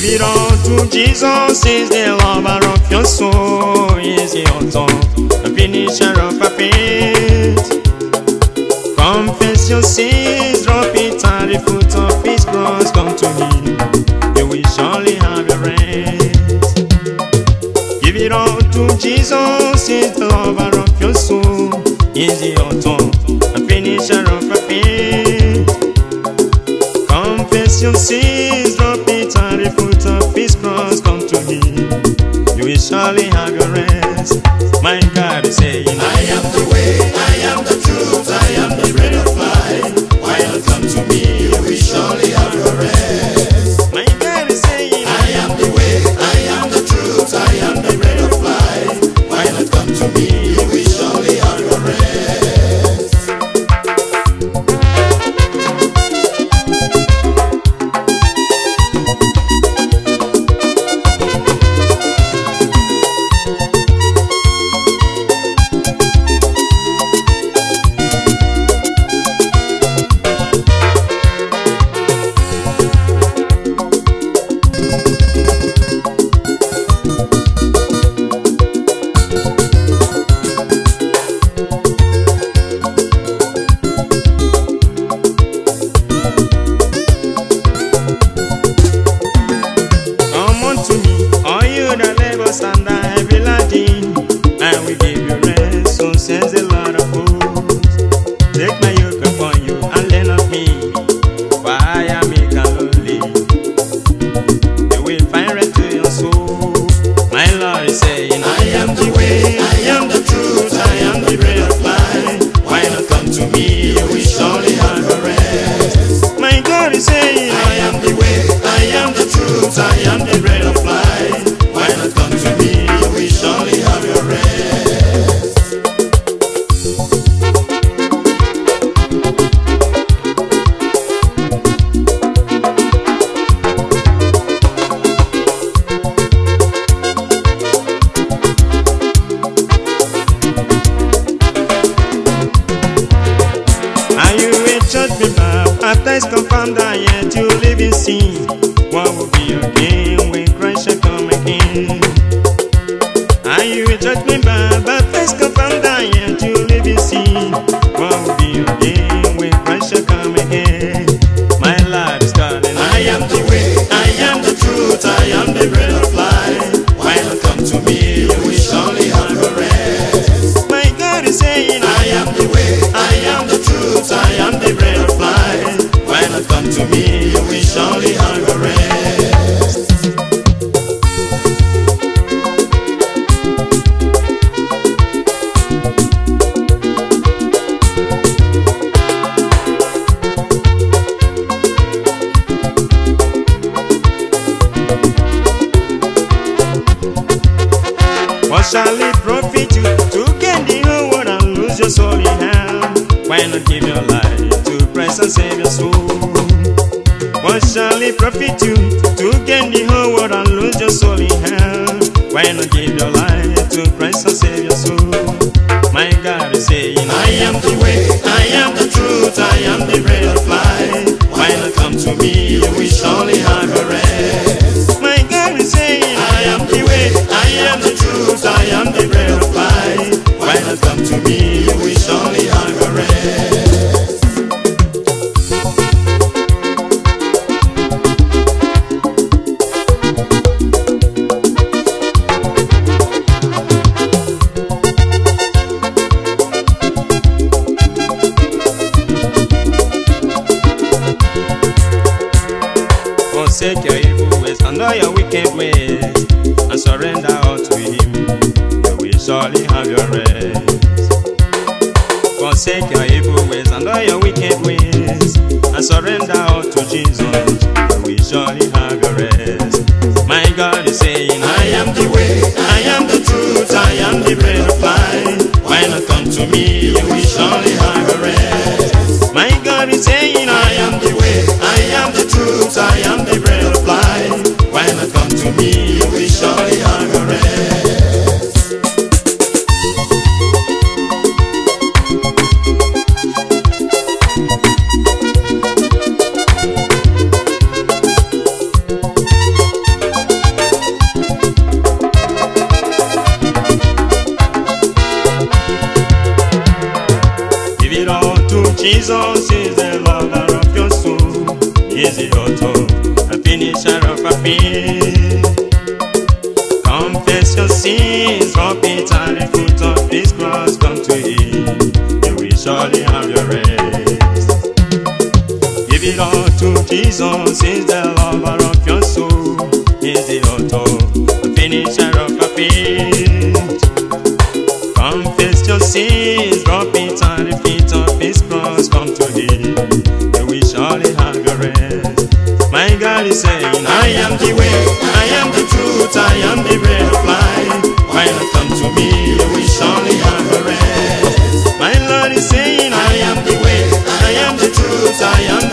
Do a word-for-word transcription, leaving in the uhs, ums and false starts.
Give it all to Jesus, is the lover of your soul. Is the author and finisher of our faith. Confess your sins, drop it at the foot of his cross. Come to him, you will surely have your rest. Give it all to Jesus, is the lover of your soul. Is the author and finisher of our faith. Confess your sins, drop it at the foot of his cross. Come to him, you will surely have your rest. My God is saying, I am the way, I am the truth, I am the bread of life. Why not come to me, you will surely have your rest. my God is saying, I am the way, I am the truth, I am the bread of life. Why not come to me, you will surely have your rest. and the heavy laden, and we give you rest. So says the Lord of hosts. Take my yoke upon you and learn of me, for I am meek and lowly. You will find rest to your soul. My Lord is saying, I am the way, I am the truth, I am the bread of life. Why not come to me? You will surely have your rest. my God is saying, I am the way, I am the truth, I am the bread of life. Why not come to me? You will surely have your rest. are you a church member? Baptized, confirmed, and yet you live in sin. What will be your gain when Christ shall come again? Are you a church member? Baptized, confirmed, and yet you live in sin. What will be your gain when Christ shall come again? My Lord is calling. I am the way, I am the truth, I am the bread of life. Why not come to me? You will surely have your rest. My God is saying, I am the way, I am the truth, I am the bread of life. Why not come to me? You will surely have your rest. what shall it profit you to gain the whole world and lose your soul in hell? Why not give your life to Christ and save your soul? What shall it profit you to gain the whole world and lose your soul in hell? Why not give your life to Christ and save your soul? My God is saying, I am the way, I am the truth, I am the bread of life. Why not come to me? You will surely have your rest. my God is saying, I am the way, I am the truth, I am the bread of life. Why not come to me? You will surely have your rest. forsake your evil ways and all your wicked ways, and surrender all to Him. You will surely have your rest. Forsake your evil ways and all your wicked ways, and surrender all to Jesus. You will surely have your rest. My God is saying, I am the way, I am the truth, I am the bread of life. Why not come to me? You will surely have your rest. my God is saying, I am the way, I am the truth, I am the bread of life. Why not come to me? You will surely have your rest. to Jesus, is the lover of your soul. Is the author, the finisher of our faith. Confess your sins, drop it at the feet of His cross. Come to Him, you will surely have your rest. My God is saying, I am the way, I am the truth, I am the bread of life. Why not come to me, you will surely have your rest. My Lord is saying, I am the way, I am the truth, I am the